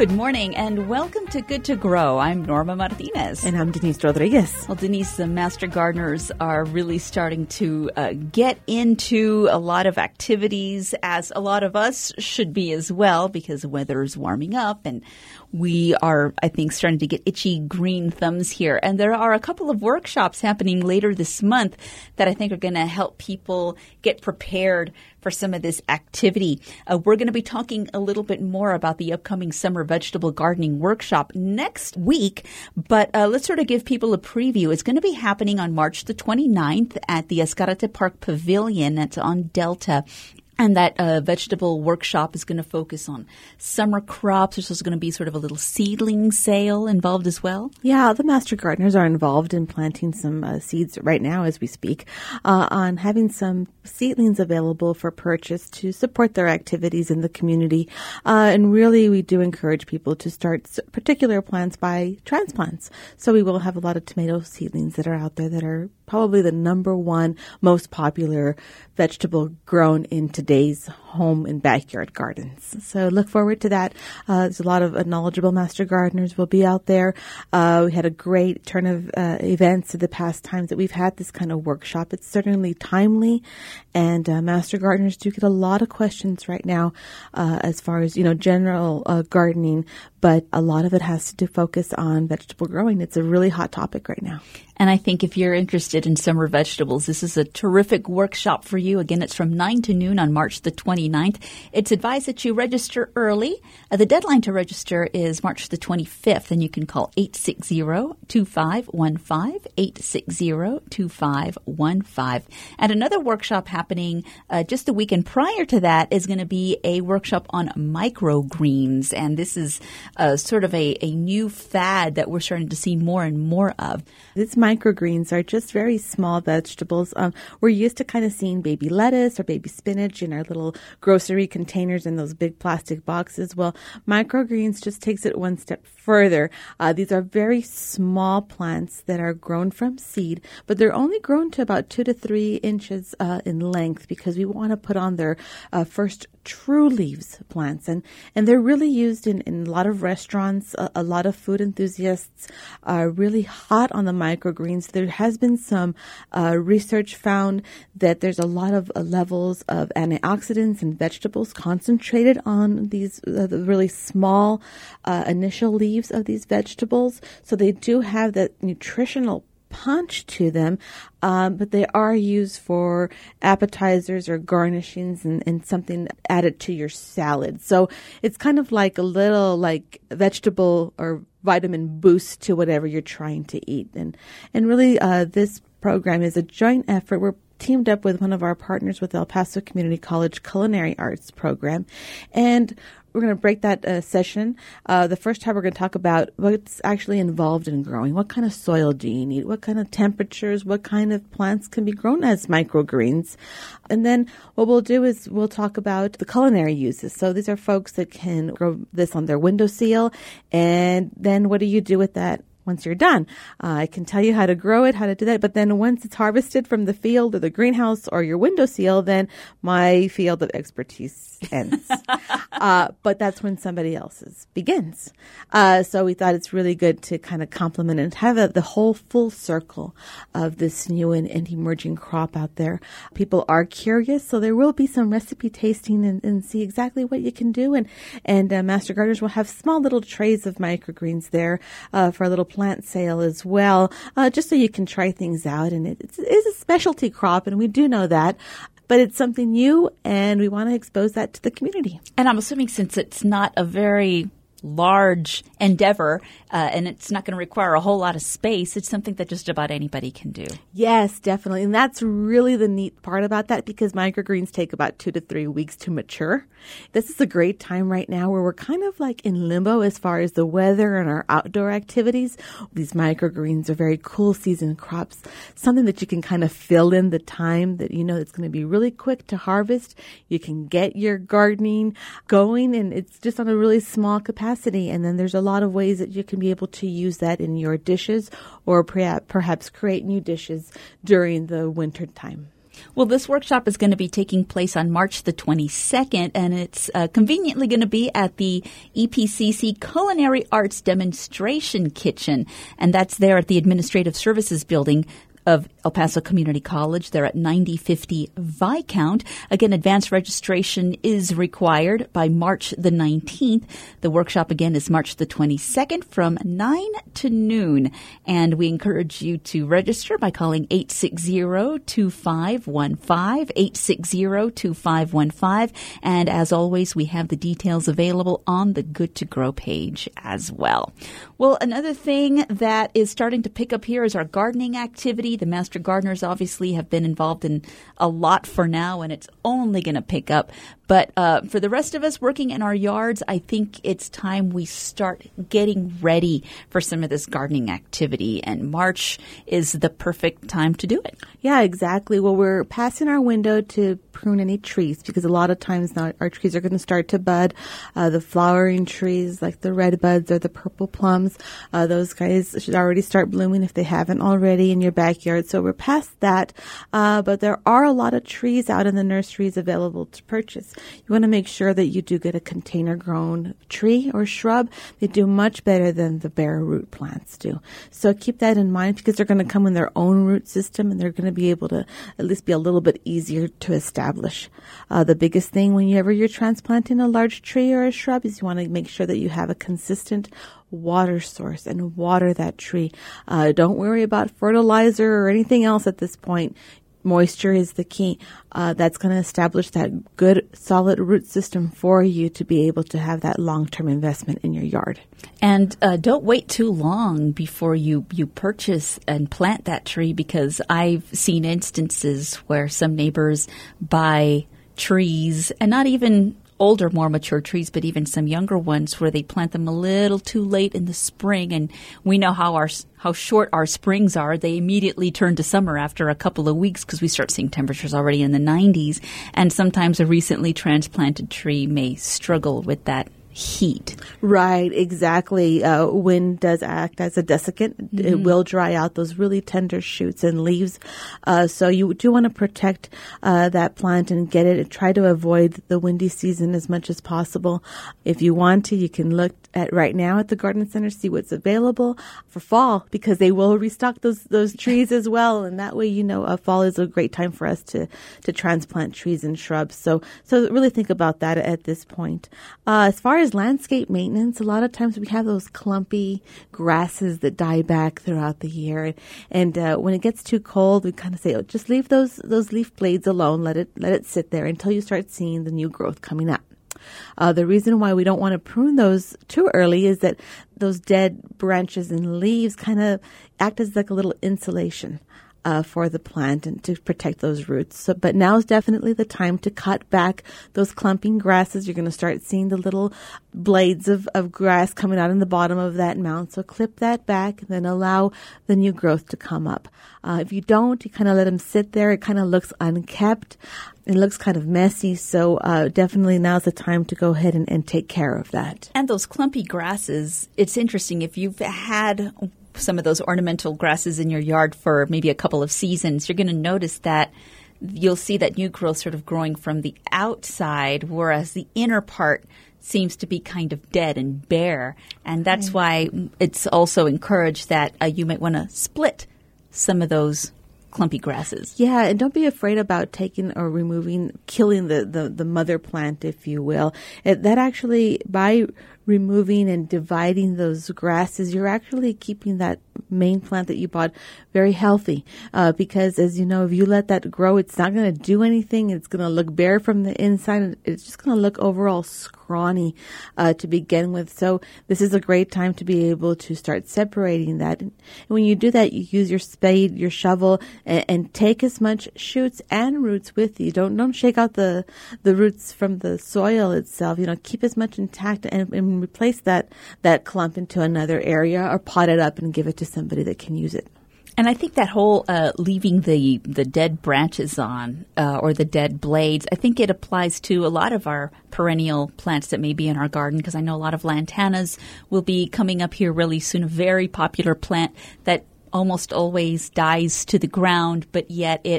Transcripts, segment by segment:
Good morning and welcome to Good to Grow. I'm Norma Martinez. And I'm Denise Rodriguez. Well, Denise, the master gardeners are really starting to get into a lot of activities, as a lot of us should be as well, because the weather is warming up and we are, I think, starting to get itchy green thumbs here. And there are a couple of workshops happening later this month that I think are going to help people get prepared for some of this activity. We're going to be talking a little bit more about the upcoming summer vegetable gardening workshop next week, but let's sort of give people a preview. It's going to be happening on March the 29th at the Escarate Park Pavilion. That's on Delta. And that vegetable workshop is going to focus on summer crops. There's also going to be sort of a little seedling sale involved as well. Yeah, the master gardeners are involved in planting some seeds right now as we speak, on having some seedlings available for purchase to support their activities in the community. And really, we do encourage people to start particular plants by transplants. So we will have a lot of tomato seedlings that are out there that are probably the number one most popular vegetable grown in today's home and backyard gardens. So look forward to that. There's a lot of knowledgeable master gardeners will be out there. We had a great turn of events in the past times that we've had this kind of workshop. It's certainly timely, and master gardeners do get a lot of questions right now as far as, general gardening, but a lot of it has to focus on vegetable growing. It's a really hot topic right now. And I think if you're interested in summer vegetables, this is a terrific workshop for you. Again, it's from 9 to noon on March the 29th. It's advised that you register early. The deadline to register is March the 25th, and you can call 860-2515, 860-2515. And another workshop happening just the weekend prior to that is going to be a workshop on microgreens. And this is sort of a new fad that we're starting to see more and more of. These microgreens are just very small vegetables. We're used to kind of seeing baby lettuce or baby spinach in our little grocery containers in those big plastic boxes. Well, microgreens just takes it one step further. These are very small plants that are grown from seed, but they're only grown to about 2 to 3 inches in length, because we want to put on their first true leaves plants. And they're really used in a lot of restaurants. A lot of food enthusiasts are really hot on the microgreens. There has been some research found that there's a lot of levels of antioxidants in vegetables concentrated on these the really small initial leaves of these vegetables. So they do have that nutritional punch to them, but they are used for appetizers or garnishings and something added to your salad. So it's kind of like a little like vegetable or vitamin boost to whatever you're trying to eat. And really, this program is a joint effort. We're teamed up with one of our partners with El Paso Community College Culinary Arts Program, and we're going to break that session. The first time we're going to talk about what's actually involved in growing. What kind of soil do you need? What kind of temperatures? What kind of plants can be grown as microgreens? And then what we'll do is we'll talk about the culinary uses. So these are folks that can grow this on their windowsill. And then what do you do with that once you're done? I can tell you how to grow it, how to do that. But then once it's harvested from the field or the greenhouse or your windowsill, then my field of expertise ends. But that's when somebody else's begins. So we thought it's really good to kind of complement and have the whole full circle of this new and emerging crop out there. People are curious, so there will be some recipe tasting and see exactly what you can do. And master gardeners will have small little trays of microgreens there for a little plant sale as well, just so you can try things out. And it is a specialty crop, and we do know that. But it's something new, and we want to expose that to the community. And I'm assuming since it's not a very large endeavor, and it's not going to require a whole lot of space, it's something that just about anybody can do. Yes, definitely. And that's really the neat part about that, because microgreens take about 2 to 3 weeks to mature. This is a great time right now where we're kind of like in limbo as far as the weather and our outdoor activities. These microgreens are very cool season crops, something that you can kind of fill in the time that you know it's going to be really quick to harvest. You can get your gardening going, and it's just on a really small capacity. And then there's a lot of ways that you can be able to use that in your dishes, or perhaps create new dishes during the winter time. Well, this workshop is going to be taking place on March the 22nd, and it's conveniently going to be at the EPCC Culinary Arts Demonstration Kitchen, and that's there at the Administrative Services Building of El Paso Community College. They're at 9050 Viscount. Again, advanced registration is required by March the 19th. The workshop, again, is March the 22nd from 9 to noon. And we encourage you to register by calling 860-2515, 860-2515. And as always, we have the details available on the Good to Grow page as well. Well, another thing that is starting to pick up here is our gardening activity. The Master Gardeners obviously have been involved in a lot for now, and it's only going to pick up. But for the rest of us working in our yards, I think it's time we start getting ready for some of this gardening activity, and March is the perfect time to do it. Yeah, exactly. Well, we're passing our window to prune any trees because a lot of times now our trees are going to start to bud. The flowering trees like the red buds or the purple plums, those guys should already start blooming if they haven't already in your backyard. So we're past that, but there are a lot of trees out in the nurseries available to purchase. You want to make sure that you do get a container-grown tree or shrub. They do much better than the bare root plants do. So keep that in mind because they're going to come in their own root system and they're going to be able to at least be a little bit easier to establish. The biggest thing whenever you're transplanting a large tree or a shrub is you want to make sure that you have a consistent water source and water that tree. Don't worry about fertilizer or anything else at this point. Moisture is the key. That's going to establish that good, solid root system for you to be able to have that long-term investment in your yard. And don't wait too long before you purchase and plant that tree, because I've seen instances where some neighbors buy trees, and not even older, more mature trees, but even some younger ones where they plant them a little too late in the spring. And we know how short our springs are. They immediately turn to summer after a couple of weeks because we start seeing temperatures already in the 90s. And sometimes a recently transplanted tree may struggle with that heat. Right, exactly. Wind does act as a desiccant. Mm-hmm. It will dry out those really tender shoots and leaves. So you do want to protect that plant and get it and try to avoid the windy season as much as possible. If you want to, you can look at right now at the garden center, see what's available for fall, because they will restock those trees as well. And that way, fall is a great time for us to transplant trees and shrubs. So really think about that at this point. As far as landscape maintenance, a lot of times we have those clumpy grasses that die back throughout the year. And when it gets too cold, we kind of say, just leave those leaf blades alone. Let it sit there until you start seeing the new growth coming up. The reason why we don't want to prune those too early is that those dead branches and leaves kind of act as like a little insulation for the plant and to protect those roots. But now is definitely the time to cut back those clumping grasses. You're going to start seeing the little blades of grass coming out in the bottom of that mound. So clip that back and then allow the new growth to come up. If you don't, you kind of let them sit there. It kind of looks unkept. It looks kind of messy. So definitely now's the time to go ahead and take care of that. And those clumpy grasses, it's interesting. If you've had some of those ornamental grasses in your yard for maybe a couple of seasons, you're going to notice that you'll see that new growth sort of growing from the outside, whereas the inner part seems to be kind of dead and bare. And that's why it's also encouraged that you might want to split some of those clumpy grasses. Yeah, and don't be afraid about taking or killing the mother plant, if you will. That actually, by removing and dividing those grasses, you're actually keeping that main plant that you bought very healthy. Because as you know, if you let that grow, it's not going to do anything. It's going to look bare from the inside. It's just going to look overall scrawny to begin with. So this is a great time to be able to start separating that. And when you do that, you use your spade, your shovel, and take as much shoots and roots with you. Don't shake out the roots from the soil itself. Keep as much intact and replace that clump into another area or pot it up and give it to somebody that can use it. And I think that whole leaving the dead branches on or the dead blades, I think it applies to a lot of our perennial plants that may be in our garden, because I know a lot of lantanas will be coming up here really soon, a very popular plant that almost always dies to the ground, but yet it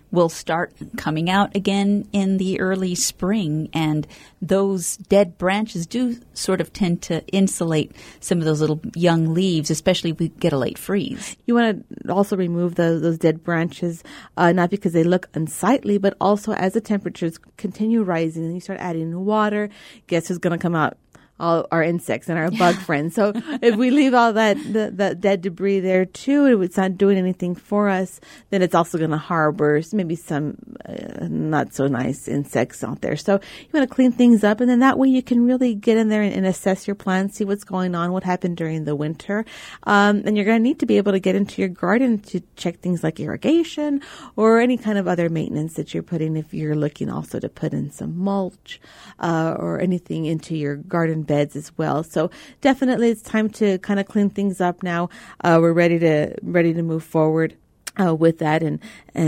will start coming out again in the early spring, and those dead branches do sort of tend to insulate some of those little young leaves, especially if we get a late freeze. You want to also remove those dead branches, not because they look unsightly, but also as the temperatures continue rising and you start adding water, guess who's going to come out? All our insects and our bug friends. So if we leave all that dead debris there too, it's not doing anything for us, then it's also going to harbor maybe some not so nice insects out there. So you want to clean things up, and then that way you can really get in there and assess your plants, see what's going on, what happened during the winter. And you're going to need to be able to get into your garden to check things like irrigation or any kind of other maintenance that you're putting, if you're looking also to put in some mulch or anything into your garden beds as well. So definitely it's time to kind of clean things up now. We're ready to move forward with that. And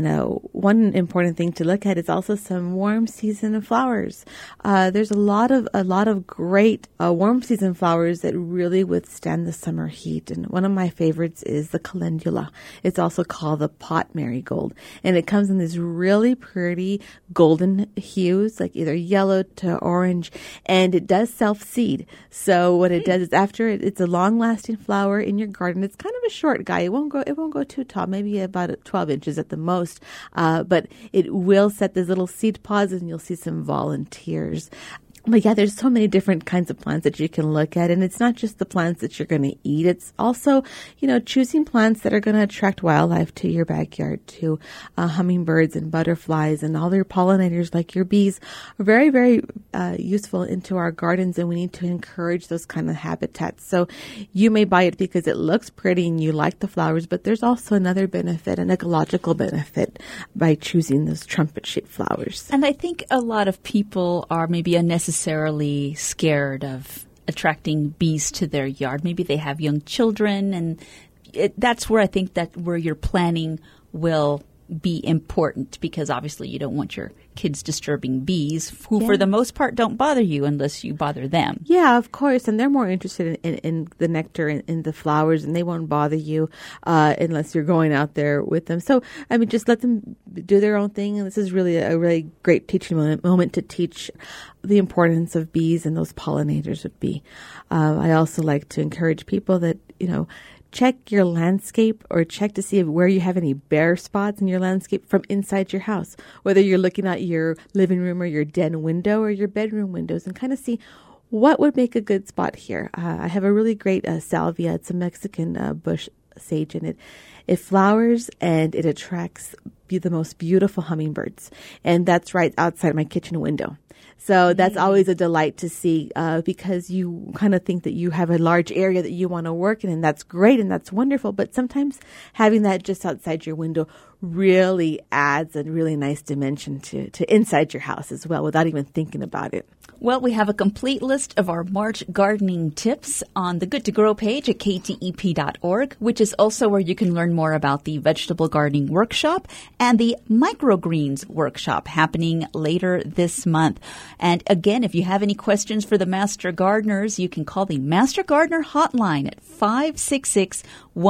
one important thing to look at is also some warm season flowers. There's a lot of great warm season flowers that really withstand the summer heat. And one of my favorites is the calendula. It's also called the pot marigold. And it comes in these really pretty golden hues, like either yellow to orange. And it does self-seed. So what it does is after it's a long-lasting flower in your garden. It's kind of a short guy. It won't go too tall, maybe about 12 inches at the most, but it will set these little seed pods, and you'll see some volunteers. But yeah, there's so many different kinds of plants that you can look at, and it's not just the plants that you're going to eat. It's also, choosing plants that are going to attract wildlife to your backyard too. Hummingbirds and butterflies and all your pollinators like your bees are very, very useful into our gardens, and we need to encourage those kind of habitats. So you may buy it because it looks pretty and you like the flowers, but there's also another benefit, an ecological benefit, by choosing those trumpet-shaped flowers. And I think a lot of people are maybe unnecessarily scared of attracting bees to their yard. Maybe they have young children, and that's where I think that where your planning will be important, because obviously you don't want your kids disturbing bees who for the most part don't bother you unless you bother them. Yeah, of course. And they're more interested in the nectar and in the flowers, and they won't bother you unless you're going out there with them. So, I mean, just let them do their own thing. And this is really a really great teaching moment to teach the importance of bees and those pollinators would be. I also like to encourage people that, check your landscape, or check to see where you have any bare spots in your landscape from inside your house, whether you're looking at your living room or your den window or your bedroom windows, and kind of see what would make a good spot here. I have a really great salvia. It's a Mexican bush sage, and it flowers and it attracts the most beautiful hummingbirds. And that's right outside my kitchen window. So that's always a delight to see, because you kind of think that you have a large area that you want to work in, and that's great and that's wonderful. But sometimes having that just outside your window really adds a really nice dimension to inside your house as well, without even thinking about it. Well, we have a complete list of our March gardening tips on the Good to Grow page at ktep.org, which is also where you can learn more about the vegetable gardening workshop and the microgreens workshop happening later this month. And again, if you have any questions for the Master Gardeners, you can call the Master Gardener hotline at 566-1276,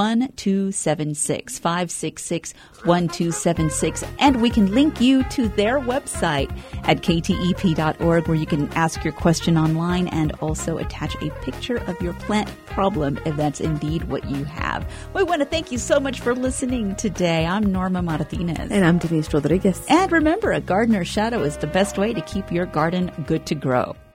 566-1276, and we can link you to their website at ktep.org, where you can ask your question online and also attach a picture of your plant problem if that's indeed what you have. We want to thank you so much for listening today. I'm Norma Martinez. And I'm Denise Rodriguez. And remember, a gardener's shadow is the best way to keep your garden good to grow.